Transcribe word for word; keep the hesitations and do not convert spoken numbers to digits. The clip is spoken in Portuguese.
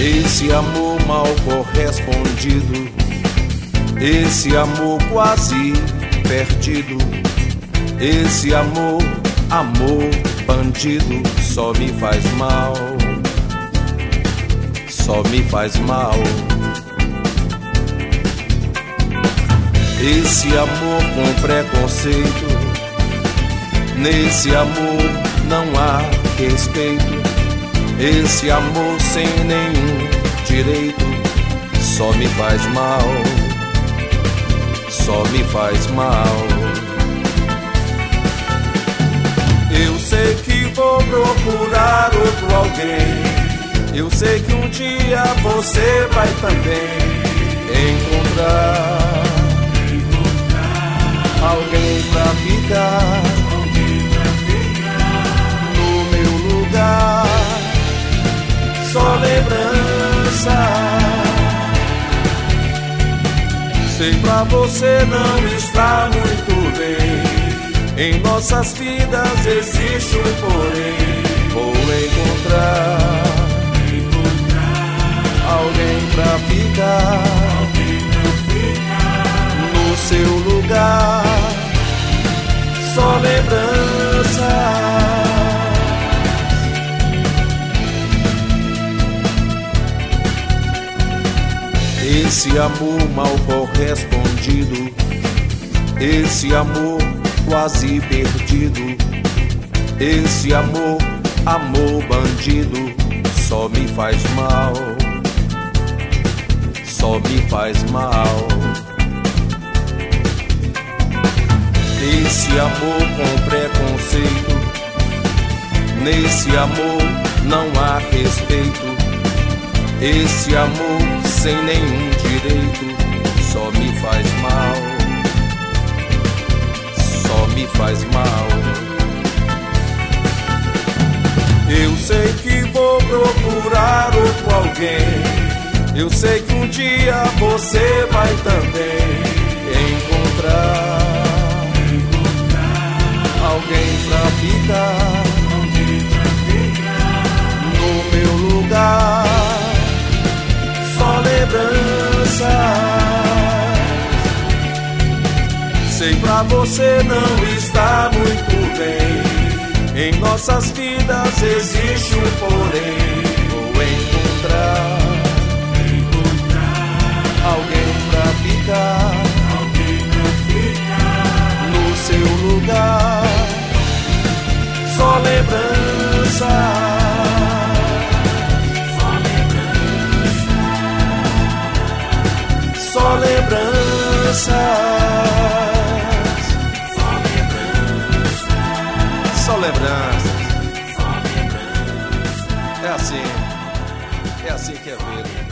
Esse amor mal correspondido, esse amor quase perdido, esse amor, amor bandido, só me faz mal, só me faz mal. Esse amor com preconceito, nesse amor não há respeito. Esse amor sem nenhum direito só me faz mal, só me faz mal. Eu sei que vou procurar outro alguém, eu sei que um dia você vai também encontrar, encontrar alguém pra ficar, alguém pra ficar no meu lugar. Só lembrança. Sei pra você não está muito bem, em nossas vidas existe um porém. Vou encontrar, encontrar alguém pra ficar, alguém pra ficar no seu lugar. Só lembrança. Esse amor mal correspondido, esse amor quase perdido, esse amor, amor bandido, só me faz mal, só me faz mal. Esse amor com preconceito, nesse amor não há respeito. Esse amor sem nenhum direito só me faz mal, só me faz mal. Eu sei que vou procurar outro alguém, eu sei que um dia você vai também encontrar, encontrar alguém pra ficar, alguém pra ficar no meu lugar. Só lembrança. Sei pra você não está muito bem, em nossas vidas existe um porém. Vou encontrar, encontrar alguém pra ficar, alguém pra ficar no seu lugar. Só lembrança. Só lembranças, só lembranças, só lembranças. É assim, é assim que é a vida.